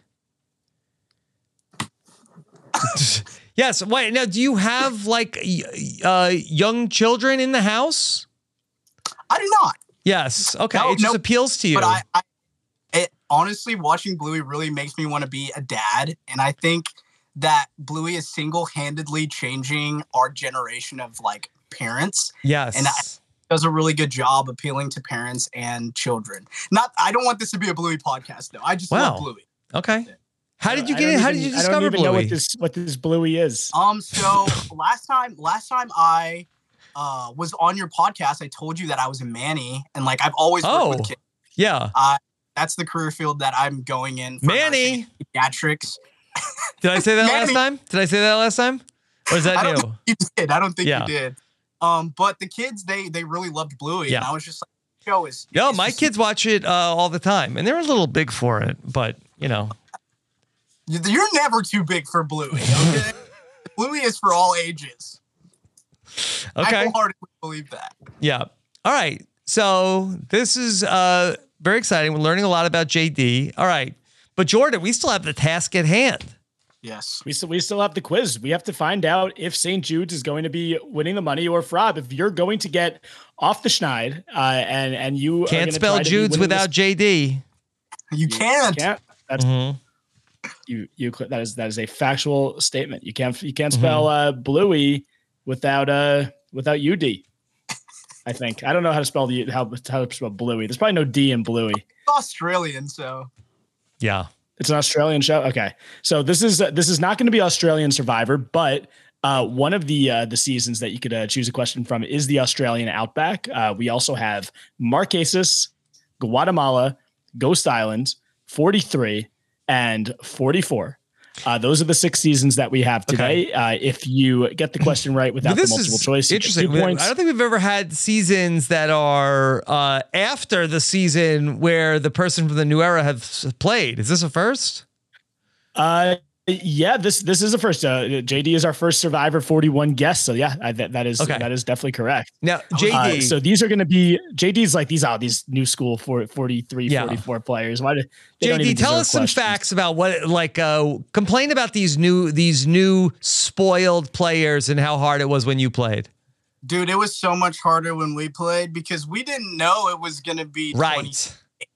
Yes. Wait. Now, do you have like y- uh, young children in the house? I do not. Yes. Okay. No, it just no, appeals to you. But I, I it, honestly, watching Bluey really makes me want to be a dad. And I think that Bluey is single-handedly changing our generation of like parents. yes. and I- Does a really good job appealing to parents and children. Not, I don't want this to be a Bluey podcast though. I just Wow. love Bluey. okay. How did you I get don't in? How even- did you I don't discover even know Bluey? what this what this Bluey is. Um, so last time, last time I uh was on your podcast, I told you that I was a Manny, and like I've always worked Oh. with kids. Yeah. That's the career field that I'm going in. For Manny. nursing and pediatrics. Did I say that last Manny. time? Did I say that last time? Or is I that don't new? think you did. I don't think Yeah. you did. Um, but the kids, they they really loved Bluey, Yeah. and I was just like, show is. Yo, it's my just- kids watch it uh, all the time, and they're a little big for it, but you know. You're never too big for Bluey. Okay? Bluey is for all ages. I Okay. wholeheartedly believe that. Yeah. All right. So this is uh, very exciting. We're learning a lot about J D. All right. But Jordan, we still have the task at hand. Yes. We still we still have the quiz. We have to find out if Saint Jude's is going to be winning the money, or if Rob, if you're going to get off the schneid, uh, and and you are Can't gonna spell try to be Jude's winning without this- J D. You can't. Can't. That's Mhm. you you that is that is a factual statement. You can't you can't spell uh, Bluey without uh without U D. I think I don't know how to spell the how how to spell Bluey. There's probably no D in Bluey. It's Australian, so Yeah. It's an Australian show. Okay, so this is uh, this is not going to be Australian Survivor, but uh, one of the uh, the seasons that you could uh, choose a question from is the Australian Outback. Uh, we also have Marquesas, Guatemala, Ghost Island, forty-three, and forty-four. Uh, those are the six seasons that we have today. Uh, if you get the question right without the This multiple is choice, you get interesting. two points. I don't think we've ever had seasons that are uh, after the season where the person from the new era has played. Is this a first? Uh, yeah, this this is the first. Uh, J D is our first Survivor forty-one guest. So yeah, I, that that is Okay. that is definitely correct. Now, J D. Uh, so these are going to be J D's like these are these new school for forty-three, Yeah. forty-four players. Why do they J don't D, even tell deserve us some questions. facts about what, like, uh, complain about these new, these new spoiled players and how hard it was when you played. dude, it was so much harder when we played because we didn't know it was gonna be twenty, Right.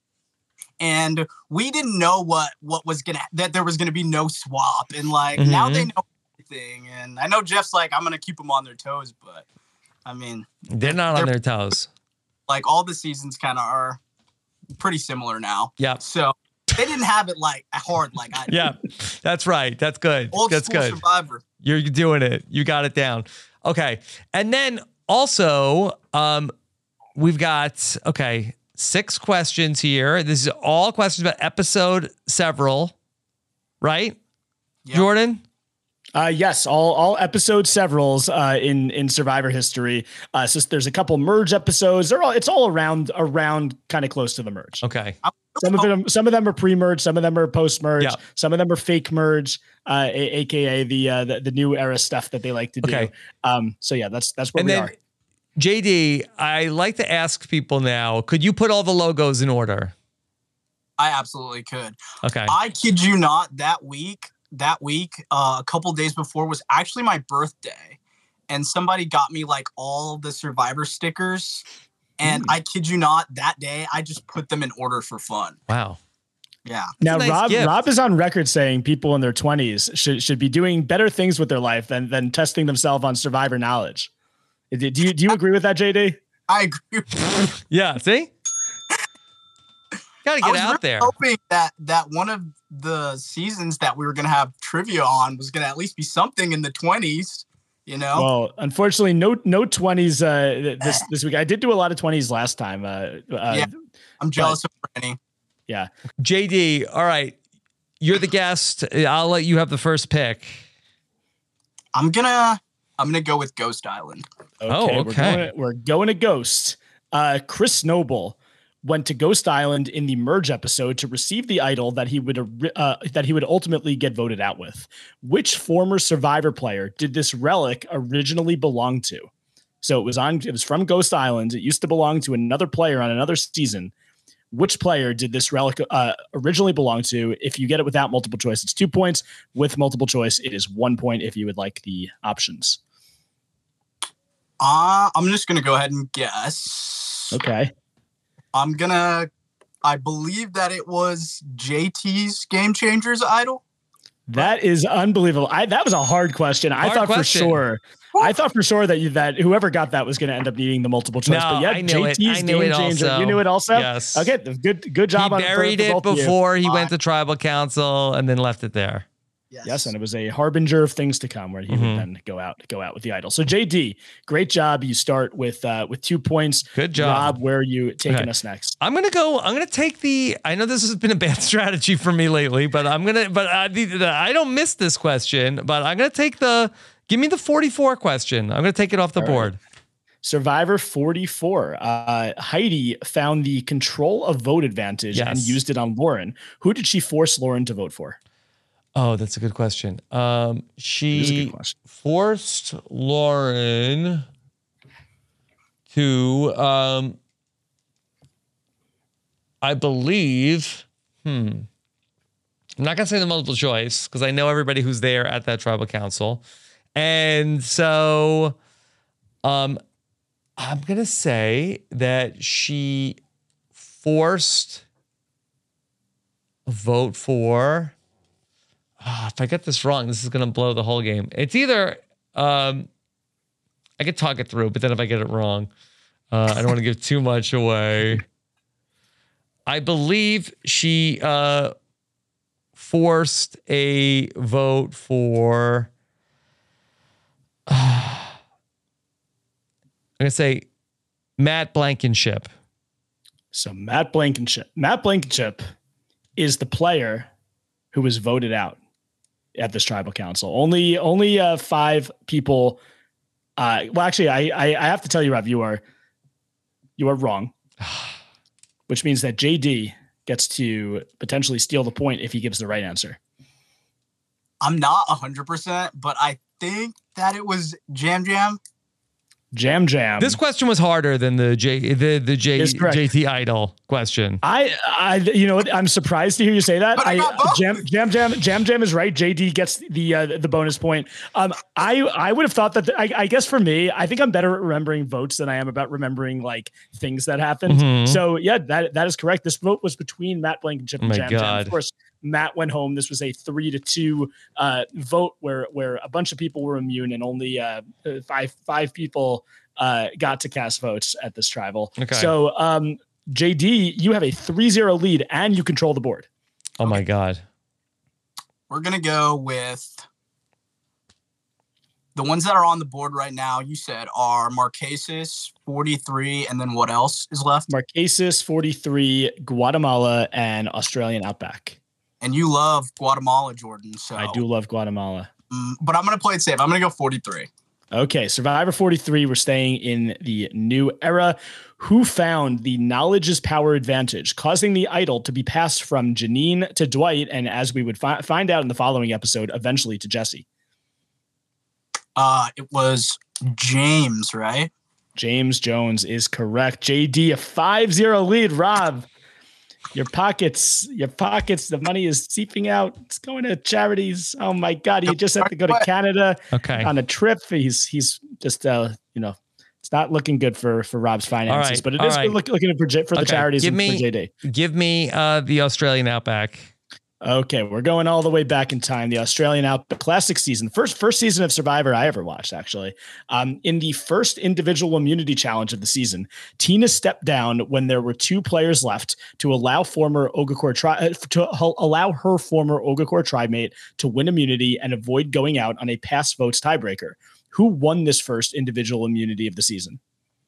and we didn't know what what was gonna that there was gonna be no swap, and like now Mhm. they know everything. And I know Jeff's like, I'm gonna keep them on their toes, but I mean, They're not on They're- their toes. like all the seasons kind of are pretty similar now. Yep. So they didn't have it like hard like I did. Yeah, that's right. That's good. Old That's school good. Survivor. You're doing it. You got it down. Okay. And then also, um, we've got, okay, six questions here. This is all questions about episode several, right? Yep. Jordan? Uh, yes, all all episode severals uh, in in Survivor history. Uh, so there's a couple merge episodes. They're all it's all around around kind of close to the merge. Okay. Some of them some of them are pre-merge, some of them are post-merge, yeah. some of them are fake merge, uh, a- aka the, uh, the the new era stuff that they like to do. Okay. Um. So yeah, that's that's where and we then, are. J D, I like to ask people now. Could you put all the logos in order? I absolutely could. Okay. I kid you not. That week. That week, uh, a couple days before was actually my birthday, and somebody got me like all the Survivor stickers. And mm. I kid you not, that day I just put them in order for fun. Wow. Yeah. Now nice Rob gift. Rob is on record saying people in their twenties should should be doing better things with their life than than testing themselves on Survivor knowledge. Do you do you agree with that, J D? I agree. Yeah. See. Got to get out really there. Hoping that that one of the seasons that we were going to have trivia on was going to at least be something in the twenties, you know? Well, unfortunately, no no twenties uh, this this week. I did do a lot of twenties last time. Uh, uh, yeah, I'm jealous but, of Rennie. Yeah. J D, all right. You're the guest. I'll let you have the first pick. I'm going to I'm going to go with Ghost Island. Okay, oh, okay. We're going to, we're going to Ghost. Uh, Chris Noble went to Ghost Island in the merge episode to receive the idol that he would uh, that he would ultimately get voted out with. Which former Survivor player did this relic originally belong to? So it was on. It was from Ghost Island. It used to belong to another player on another season. Which player did this relic uh, originally belong to? If you get it without multiple choice, it's two points. With multiple choice, it is one point. If you would like the options. Uh, I'm just gonna go ahead and guess. Okay. I'm gonna, I believe that it was J T's Game Changers idol. That is unbelievable. I that was a hard question. Hard I thought question. for sure. I thought for sure that you that whoever got that was going to end up needing the multiple choice. No, but yeah, I knew J T's it. I knew Game it Changer. also. You knew it also. Yes. Okay. Good. Good job. He on buried for, for it both of you. before he Uh, went to tribal council and then left it there. Yes. Yes, and it was a harbinger of things to come, where he Mhm. would then go out, go out with the idol. So J D, great job. You start with uh, with two points. Good job. Rob. Where are you taking Okay. us next? I'm gonna go. I'm gonna take the. I know this has been a bad strategy for me lately, but I'm gonna. But I, the, the, I don't miss this question. But I'm gonna take the. Give me the forty-four question. I'm gonna take it off the All board. right. Survivor forty-four. Uh, Heidi found the control of vote advantage Yes. and used it on Lauren. Who did she force Lauren to vote for? Oh, that's a good question. Um, It is a she good question. forced Lauren to. Um, I believe. Hmm. I'm not gonna say the multiple choice because I know everybody who's there at that tribal council, and so, um, I'm gonna say that she forced a vote for. Oh, if I get this wrong, this is gonna blow the whole game. It's either um, I could talk it through, but then if I get it wrong, uh, I don't want to give too much away. I believe she uh, forced a vote for. Uh, I'm gonna say Matt Blankenship. So Matt Blankenship. Matt Blankenship is the player who was voted out at this tribal council. Only only uh, five people. Uh, well, actually, I, I I have to tell you, Rob, you are you are wrong, which means that J D gets to potentially steal the point if he gives the right answer. I'm not one hundred percent, but I think that it was Jam Jam. Jam Jam. This question was harder than the J the the J, Is correct. J T Idol question. I, I, you know what? I'm surprised to hear you say that. But I I, got both. Jam, Jam, Jam, Jam, Jam is right. J D gets the uh, the bonus point. Um, I, I would have thought that. The, I, I guess for me, I think I'm better at remembering votes than I am about remembering like things that happened. Mhm. So yeah, that that is correct. This vote was between Matt Blankenship and Oh my Jam Jam. God. Of course, Matt went home. This was a three to two uh, vote where where a bunch of people were immune and only uh, five five people uh, got to cast votes at this tribal. Okay. So um, J D, you have a three zero lead and you control the board. Oh my God. We're going to go with the ones that are on the board right now. You said are Marquesas, forty-three, and then what else is left? Marquesas, forty-three, Guatemala, and Australian Outback. And you love Guatemala, Jordan. So I do love Guatemala. Um, but I'm going to play it safe. I'm going to go forty-three. Okay, Survivor forty-three, we're staying in the new era. Who found the knowledge is power advantage, causing the idol to be passed from Janine to Dwight, and as we would fi- find out in the following episode, eventually to Jesse? Uh, it was James, right? James Jones is correct. J D, a five zero lead. Rob, your pockets, your pockets, the money is seeping out. It's going to charities. Oh my God. You just have to go to Canada okay. on a trip. He's, he's just, uh, you know, it's not looking good for, for Rob's finances, right, but it is right. look, looking for, for the okay. charities give and me, for J D. Give me uh, the Australian Outback. Okay, we're going all the way back in time. The Australian Outback Classic season, first first season of Survivor I ever watched, actually. Um, in the first individual immunity challenge of the season, Tina stepped down when there were two players left to allow former Ogakor tri- to allow her former Ogakor tribe mate to win immunity and avoid going out on a pass votes tiebreaker. Who won this first individual immunity of the season?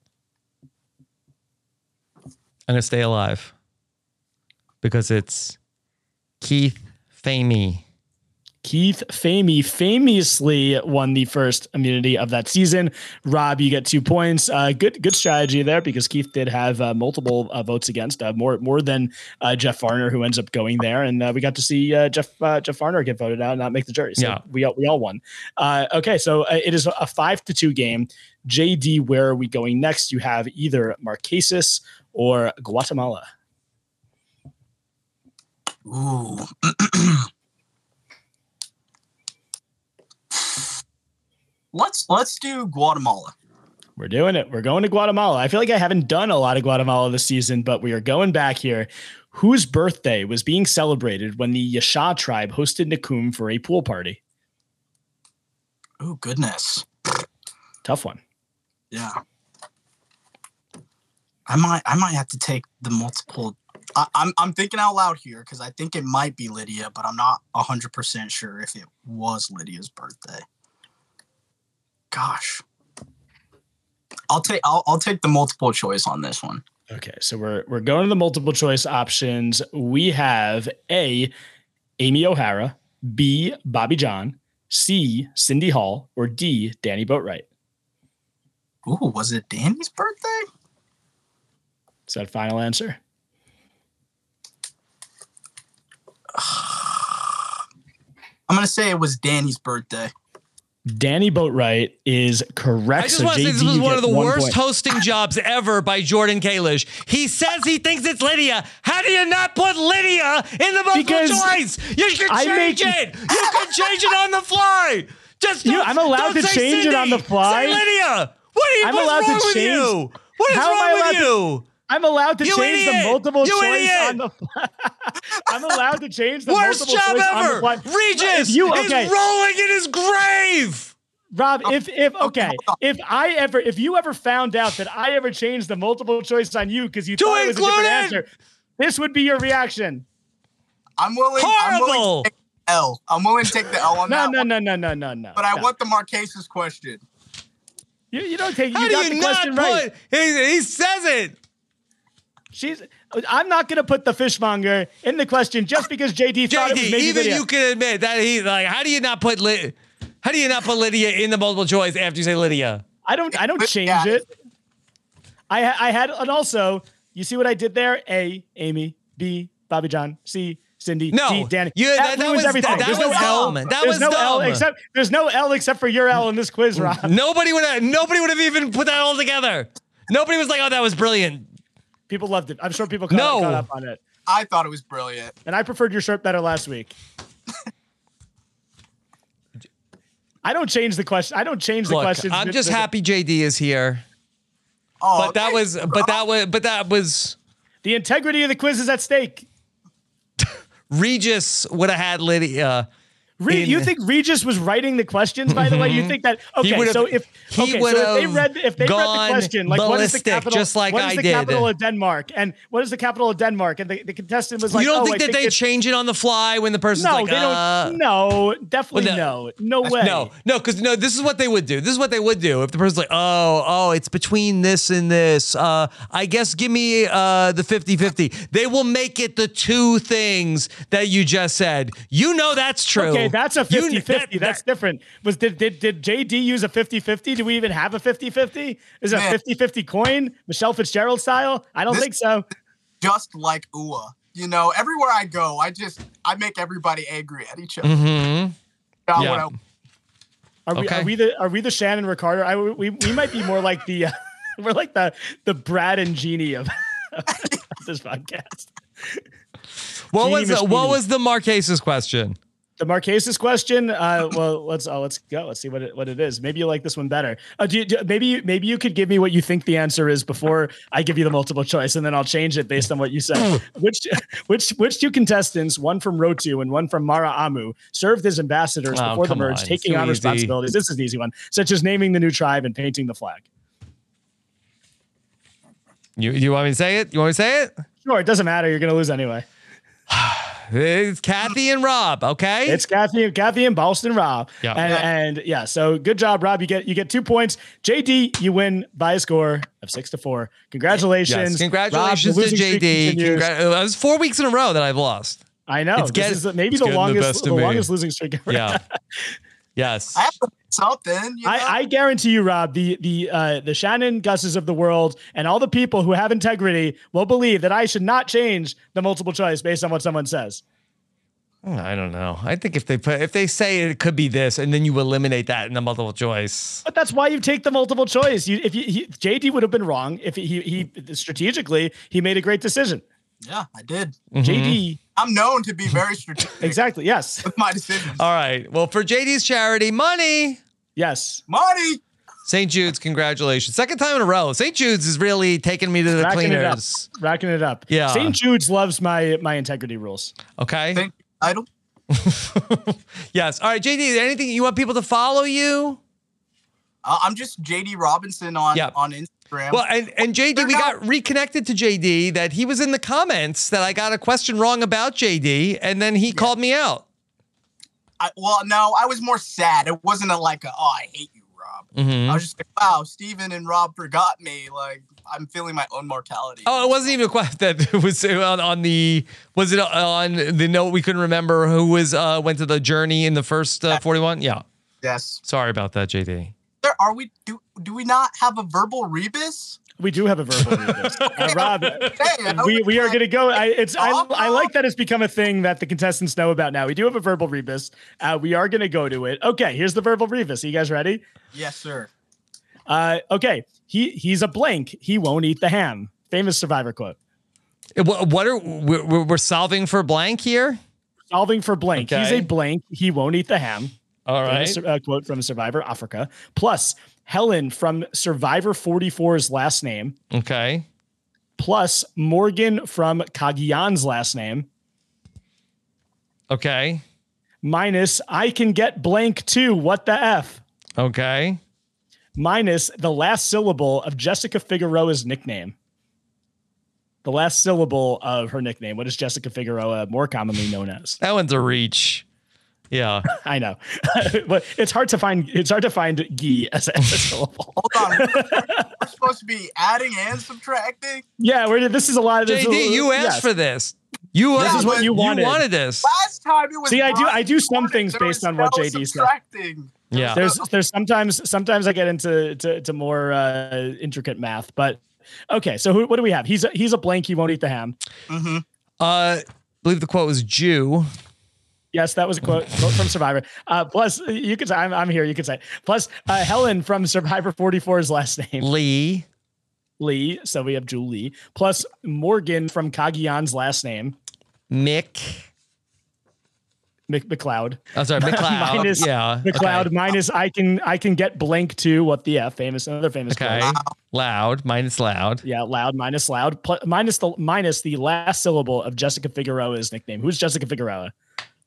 I'm gonna stay alive because it's Keith Famey. Keith Famey famously won the first immunity of that season. Rob, you get two points. Uh, good, good strategy there because Keith did have uh, multiple uh, votes against, uh, more more than uh, Jeff Varner, who ends up going there, and uh, we got to see uh, Jeff uh, Jeff Varner get voted out and not make the jury. So yeah, we all, we all won. Uh, okay, so uh, it is a five to two game. J D, where are we going next? You have either Marquesas or Guatemala. Ooh. let's let's do Guatemala. We're doing it. We're going to Guatemala. I feel like I haven't done a lot of Guatemala this season, but we are going back here. Whose birthday was being celebrated when the Yasha tribe hosted Nakum for a pool party? Oh, goodness. Tough one. Yeah. I might I might have to take the multiple. I, I'm I'm thinking out loud here because I think it might be Lydia, but I'm not one hundred percent sure if it was Lydia's birthday. Gosh. I'll take I'll I'll take the multiple choice on this one. Okay, so we're we're going to the multiple choice options. We have A, Amy O'Hara, B, Bobby John, C, Cindy Hall, or D, Danny Boatwright. Ooh, was it Danny's birthday? Is that a final answer? I'm going to say it was Danny's birthday. Danny Boatwright is correct. I just so want to say J D, this was you one of get the one worst point. hosting jobs ever by Jordan Kalish. He says he thinks it's Lydia. How do you not put Lydia in the multiple Because choice? You can I change make- it. You can change it on the fly. Just You- don't, I'm allowed don't to say change it Cindy. on the fly? Say Lydia. What are you, I'm what's allowed to wrong with change- you? What is How am I wrong with allowed to- you? I'm allowed to You change idiot! the multiple You choice idiot! on the fly. I'm allowed to change the Worst multiple job choice on the ever. fly. Regis If you, okay. is rolling in his grave. Rob, if if okay, if I ever if you ever found out that I ever changed the multiple choice on you because you To thought it was a different include it. answer, this would be your reaction. I'm willing, I'm willing Horrible. to take the L. I'm willing to take the L on No, that no, one. no, no, no, no, no. But I no. want the Marquesas question. you. You don't take. How You do got you the not question put? right. He, he says it. She's. I'm not going to put the fishmonger in the question just because J D thought it was J D, maybe even Lydia. you can admit that he like. How do you not put Ly- How do you not put Lydia in the multiple choice after you say Lydia? I don't. I don't change Yeah. it. I ha- I had and also you see what I did there? A, Amy. B, Bobby John. C, Cindy. No, D, Danny. you- that- that ruins was- everything. that There's was no L. dumb. That there's was no L dumb. except there's no L except for your L in this quiz, Rob. Nobody would have. Nobody would have even put that all together. Nobody was like, "Oh, that was brilliant." People loved it. I'm sure people caught, No. caught up on it. I thought it was brilliant. And I preferred your shirt better last week. I don't change the question. I don't change the Look, questions. I'm just happy J D is here. Oh, But that okay. was. But that was. But that was. The integrity of the quiz is at stake. Regis would have had Lydia. Re- in- you think Regis was writing the questions, by the way? You think that He okay? would've- So if he okay, so would've if they read if they read the gone question, like what is the ballistic, capital, just like what is I the did. capital of Denmark, and what is the capital of Denmark, and the, the contestant was like, you don't oh, think I that think they it's- change it on the fly when the person's No, like, they uh, don't. No, definitely Well, no, no way. No, no, because no, this is what they would do. This is what they would do if the person's like, oh, oh, it's between this and this. Uh, I guess give me uh, the fifty-fifty. They will make it the two things that you just said. You know that's true. Okay, that's a You- fifty-fifty. that- That's that- different. Was did, did did J D use a fifty-fifty? Do we even have a fifty-fifty? Is it a Man. fifty-fifty coin? Michelle Fitzgerald style? I don't This- think so. Just like U A. You know, everywhere I go, I just I make everybody angry at each other. Mhm. Not Yeah. what I- Are we, Okay. are we the are we the Shannon Ricardo? I, we we might be more like the uh, we're like the the Brad and Jeannie of, of this podcast. What Genie was the, what Machini. was the Marquesas question? The Marquesas question. Uh, well, let's oh, let's go. Let's see what it, what it is. Maybe you like this one better. Uh, do you, do, maybe maybe you could give me what you think the answer is before I give you the multiple choice, and then I'll change it based on what you said. which which which two contestants, one from Rotu and one from Mara Amu, served as ambassadors Oh, before the come merge, on. taking Too on easy. responsibilities? This is an easy one, such as naming the new tribe and painting the flag. You you want me to say it? You want me to say it? Sure, it doesn't matter. You're going to lose anyway. It's Kathy and Rob. Okay. It's Kathy, Kathy and Boston Rob. Yeah. And, Yeah. and yeah, so good job, Rob. You get you get two points. J D, you win by a score of six to four. Congratulations. yes. Congratulations Rob, the to losing J streak D. continues. Congra- it was four weeks in a row that I've lost. I know. It's This get- is the- maybe it's the getting the longest best the, of me. longest losing streak ever. Yeah. Yes. I have to do something. You know? I, I guarantee you, Rob, the the uh, the Shannon Gusses of the world and all the people who have integrity will believe that I should not change the multiple choice based on what someone says. I don't know. I think if they put if they say it could be this, and then you eliminate that in the multiple choice. But that's why you take the multiple choice. You, if you, he, J D would have been wrong if he, he he strategically he made a great decision. yeah, I did. Mm-hmm. J D I'm known to be very strategic exactly. Yes. with my decisions. All right. Well, for J D's charity, money. Yes. Money. Saint Jude's, congratulations. Second time in a row. Saint Jude's is really taking me to the Racking it up. cleaners. Racking it up. Yeah. Saint Jude's loves my my integrity rules. Okay. Thank you, Idol. Yes. All right, J D, is there anything you want people to follow you? Uh, I'm just J D Robinson on Yep. on Instagram. Well, and, and J D, They're we not- got reconnected to J D that he was in the comments that I got a question wrong about J D, and then he called me out. I, well, no, I was more sad. It wasn't a, like a, oh, I hate you, Rob. Mhm. I was just like, wow, Steven and Rob forgot me. Like, I'm feeling my own mortality. Oh, it wasn't even a question that was on, on the, was it on the note we couldn't remember who was, uh, went to the journey in the first uh, forty-one? Yeah. Yes. Sorry about that, J D. There, are we, do, do we not have a verbal rebus? We do have a verbal rebus. Uh, Rob, Hey, we, we are going to go. I, it's I, Oh. I like that it's become a thing that the contestants know about now. We do have a verbal rebus. Uh, we are going to go to it. Okay, here's the verbal rebus. Are you guys ready? Yes, sir. Uh, okay, he he's a blank. He won't eat the ham. Famous Survivor quote. What, what are, we're, we're solving for blank here? Solving for blank. He's Okay. a blank. He won't eat the ham. All Famous, right. uh, quote from Survivor Africa. Plus Helen from Survivor forty-four's last name. Okay. Plus Morgan from Cagayan's last name. Okay. Minus I can get blank too. What the F? Okay. Minus the last syllable of Jessica Figueroa's nickname. The last syllable of her nickname. What is Jessica Figueroa more commonly known as? That one's a reach. Yeah. I know, but it's hard to find. It's hard to find "gi" as a, as a syllable. Hold on. We're supposed to be adding and subtracting. Yeah, we're, this is a lot of this. J D, you asked yes. for this. You, This uh, is what you wanted. You wanted this. Last time it was. See, I do- mine. I do some things There based was on what no J D said. subtracting. Yeah. There's there's sometimes sometimes I get into to, to more uh, intricate math, but okay. So who, what do we have? He's a, he's a blank. He won't eat the ham. Mm-hmm. Uh, I believe the quote was Jew. Yes, that was a quote, quote from Survivor. Uh, plus, you could say I'm, I'm here. You could say plus uh, Helen from Survivor forty-four's last name Lee. Lee. So we have Julie plus Morgan from Cagayan's last name Mick. Mc, McLeod. Oh, sorry, McLeod. Minus yeah. McLeod Okay. minus I can I can get blank too. What the F? Famous another famous Okay. quote. Loud minus loud. Yeah, loud minus loud plus, minus the minus the last syllable of Jessica Figueroa's nickname. Who's Jessica Figueroa?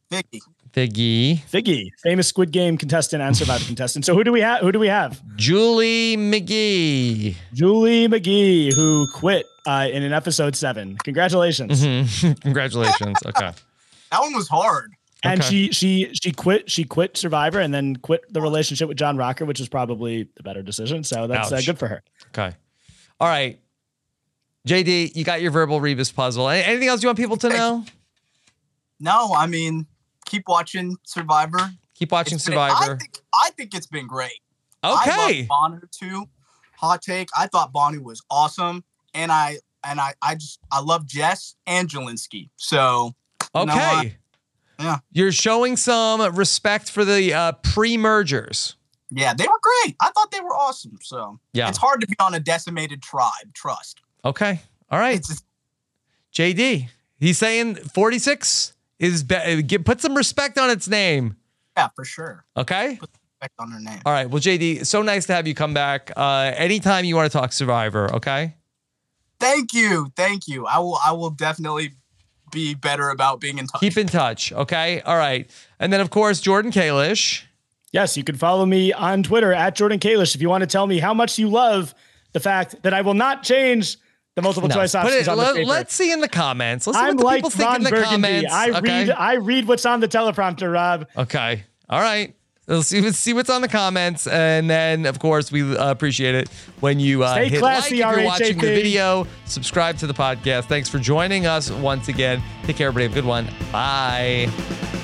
Vicky. Figgy. Figgy, famous Squid Game contestant and Survivor contestant. So who do we have? Who do we have? Julie McGee. Julie McGee, who quit uh, in an episode seven. Congratulations. Mm-hmm. Congratulations. Okay. That one was hard. And Okay. she she she quit she quit Survivor and then quit the relationship with John Rocker, which was probably the better decision. So that's uh, Ouch. good for her. Okay. All right. J D, you got your verbal Rebus puzzle. Any- Anything else you want people to know? No, I mean, keep watching Survivor. Keep watching It's been- I Survivor. think, I think it's been great. Okay. I love Bonner too. Hot take. I thought Bonnie was awesome, and I and I I just I love Jess and Jelinski. So you know what? Okay. Yeah. You're showing some respect for the uh, pre-mergers. Yeah, they were great. I thought they were awesome. So Yeah. it's hard to be on a decimated tribe. Trust. Okay. All right. It's just, J D, he's saying forty-six is be- give, put some respect on its name. yeah, for sure. Okay. Respect on their name. All right. Well, J D, so nice to have you come back. Uh, anytime you want to talk Survivor. Okay. Thank you, thank you. I will I will definitely be better about being in touch. Keep in touch. Okay. All right. And then, of course, Jordan Kalish. Yes, you can follow me on Twitter at Jordan Kalish if you want to tell me how much you love the fact that I will not change the multiple No, choice put options it- on the let, paper. let's see in the comments. Let's see I'm what the like people think Ron in the Burgundy. comments. I okay? read I read what's on the teleprompter, Rob. Okay. All right. Let's see, let's see what's on the comments. And then, of course, we uh, appreciate it when you uh, Stay hit classy, like if R you're H A watching the P. video. Subscribe to the podcast. Thanks for joining us once again. Take care, everybody. Have a good one. Bye.